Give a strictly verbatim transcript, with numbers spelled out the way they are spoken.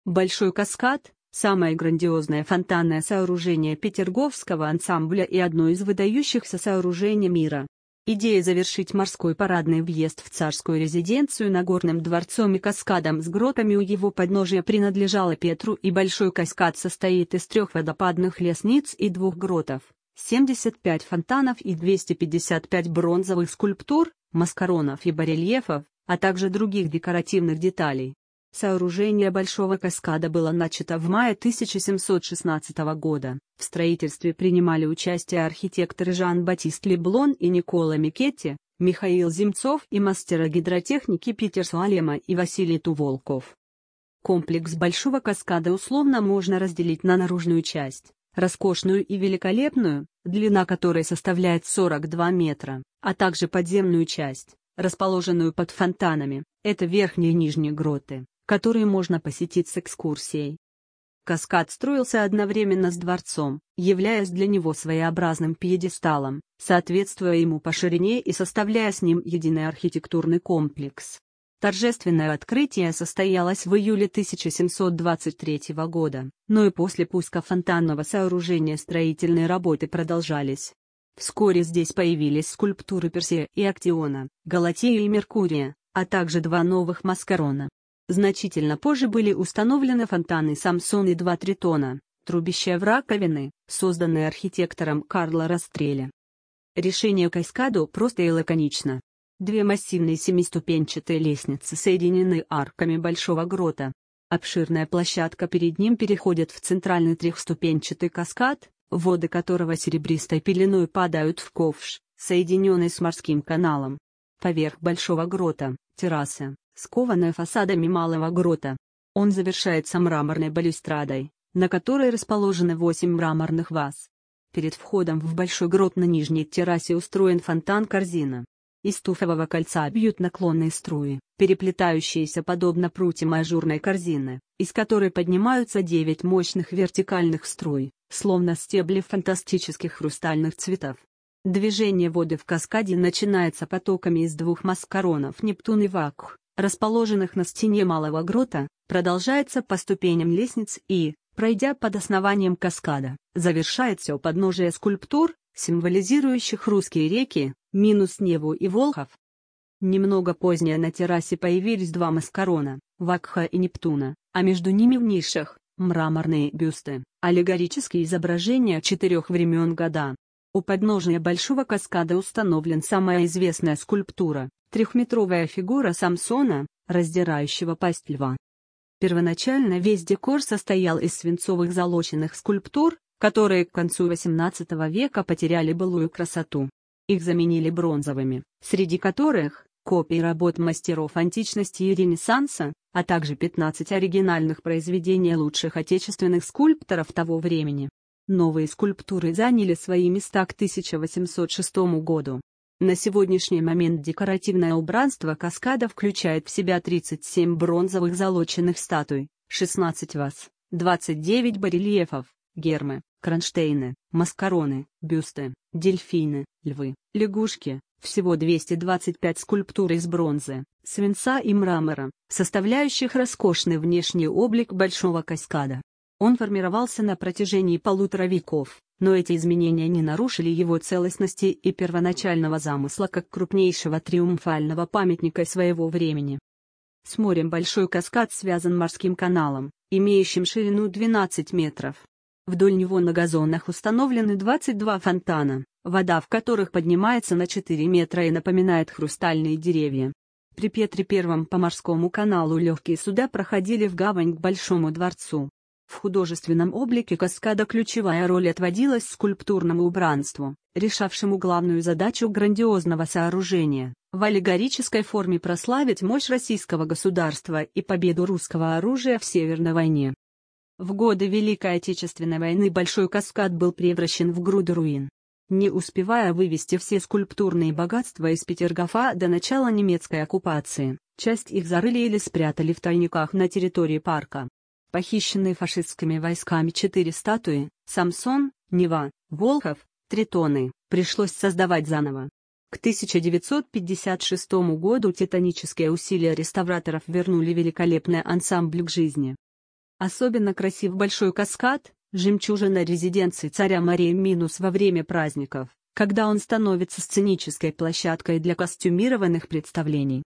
Большой каскад – самое грандиозное фонтанное сооружение петерговского ансамбля и одно из выдающихся сооружений мира. Идея завершить морской парадный въезд в царскую резиденцию Нагорным дворцом и каскадом с гротами у его подножия принадлежала Петру, и большой каскад состоит из трех водопадных лестниц и двух гротов, семьдесят пять фонтанов и двести пятьдесят пять бронзовых скульптур, маскаронов и барельефов, а также других декоративных деталей. Сооружение Большого каскада было начато в мае тысяча семьсот шестнадцатого года. В строительстве принимали участие архитекторы Жан-Батист Леблон и Никола Микетти, Михаил Земцов и мастера гидротехники Питер Суалема и Василий Туволков. Комплекс Большого каскада условно можно разделить на наружную часть, роскошную и великолепную, длина которой составляет сорок два метра, а также подземную часть, расположенную под фонтанами, это верхние и нижние гроты, которые можно посетить с экскурсией. Каскад строился одновременно с дворцом, являясь для него своеобразным пьедесталом, соответствуя ему по ширине и составляя с ним единый архитектурный комплекс. Торжественное открытие состоялось в июле тысяча семьсот двадцать третьего года, но и после пуска фонтанного сооружения строительные работы продолжались. Вскоре здесь появились скульптуры Персея и Актиона, Галатея и Меркурия, а также два новых маскарона. Значительно позже были установлены фонтаны Самсон и два тритона, трубища в раковины, созданные архитектором Карло Растрелли. Решение каскаду просто и лаконично. Две массивные семиступенчатые лестницы соединены арками Большого грота. Обширная площадка перед ним переходит в центральный трехступенчатый каскад, воды которого серебристой пеленой падают в ковш, соединенный с морским каналом. Поверх Большого грота – терраса, скованная фасадами Малого грота. Он завершается мраморной балюстрадой, на которой расположены восемь мраморных ваз. Перед входом в Большой грот на нижней террасе устроен фонтан-корзина. Из туфового кольца бьют наклонные струи, переплетающиеся подобно прутьям ажурной корзины, из которой поднимаются девять мощных вертикальных струй, словно стебли фантастических хрустальных цветов. Движение воды в каскаде начинается потоками из двух маскаронов Нептун и Вакх, расположенных на стене Малого грота, продолжается по ступеням лестниц и, пройдя под основанием каскада, завершается у подножия скульптур, символизирующих русские реки, минус Неву и Волхов. Немного позднее на террасе появились два маскарона, Вакха и Нептуна, а между ними в нишах – мраморные бюсты, аллегорические изображения четырех времен года. У подножия Большого каскада установлен самая известная скульптура – трехметровая фигура Самсона, раздирающего пасть льва. Первоначально весь декор состоял из свинцовых золоченных скульптур, которые к концу восемнадцатого века потеряли былую красоту. Их заменили бронзовыми, среди которых – копии работ мастеров античности и Ренессанса, а также пятнадцать оригинальных произведений лучших отечественных скульпторов того времени. Новые скульптуры заняли свои места к тысяча восемьсот шестому году. На сегодняшний момент декоративное убранство каскада включает в себя тридцать семь бронзовых золоченных статуй, шестнадцать ваз, двадцать девять барельефов, гермы, кронштейны, маскароны, бюсты, дельфины, львы, лягушки, всего двести двадцать пять скульптур из бронзы, свинца и мрамора, составляющих роскошный внешний облик Большого каскада. Он формировался на протяжении полутора веков, но эти изменения не нарушили его целостности и первоначального замысла как крупнейшего триумфального памятника своего времени. С морем Большой каскад связан морским каналом, имеющим ширину двенадцать метров. Вдоль него на газонах установлены двадцать два фонтана, вода в которых поднимается на четыре метра и напоминает хрустальные деревья. При Петре Первом по морскому каналу легкие суда проходили в гавань к Большому дворцу. В художественном облике каскада ключевая роль отводилась скульптурному убранству, решавшему главную задачу грандиозного сооружения – в аллегорической форме прославить мощь российского государства и победу русского оружия в Северной войне. В годы Великой Отечественной войны Большой каскад был превращен в груду руин. Не успевая вывести все скульптурные богатства из Петергофа до начала немецкой оккупации, часть их зарыли или спрятали в тайниках на территории парка. Похищенные фашистскими войсками четыре статуи – Самсон, Нева, Волхов, Тритоны – пришлось создавать заново. К тысяча девятьсот пятьдесят шестому году титанические усилия реставраторов вернули великолепный ансамбль к жизни. Особенно красив большой каскад, жемчужина резиденции царя морей минус во время праздников, когда он становится сценической площадкой для костюмированных представлений.